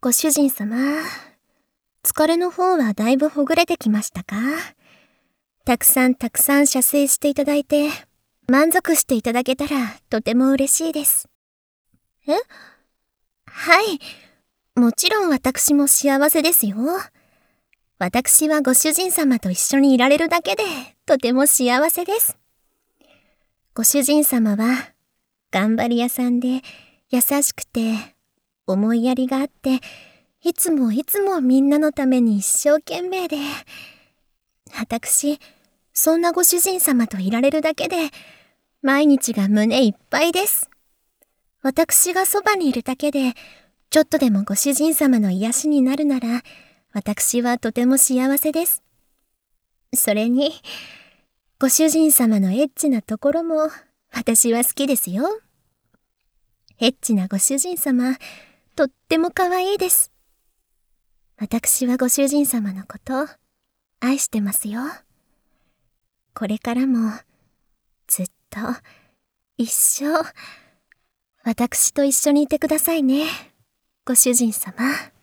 ご主人様、疲れの方はだいぶほぐれてきましたか？たくさん射精していただいて、満足していただけたらとても嬉しいです。え？はい。もちろん私も幸せですよ。私はご主人様と一緒にいられるだけでとても幸せです。ご主人様は頑張り屋さんで優しくて思いやりがあって、いつもみんなのために一生懸命で、私、そんなご主人様といられるだけで毎日が胸いっぱいです。私がそばにいるだけでちょっとでもご主人様の癒しになるなら、私はとても幸せです。それに、ご主人様のエッチなところも私は好きですよ。エッチなご主人様、とっても可愛いです。私はご主人様のこと愛してますよ。これからもずっと一生私と一緒にいてくださいね、ご主人様。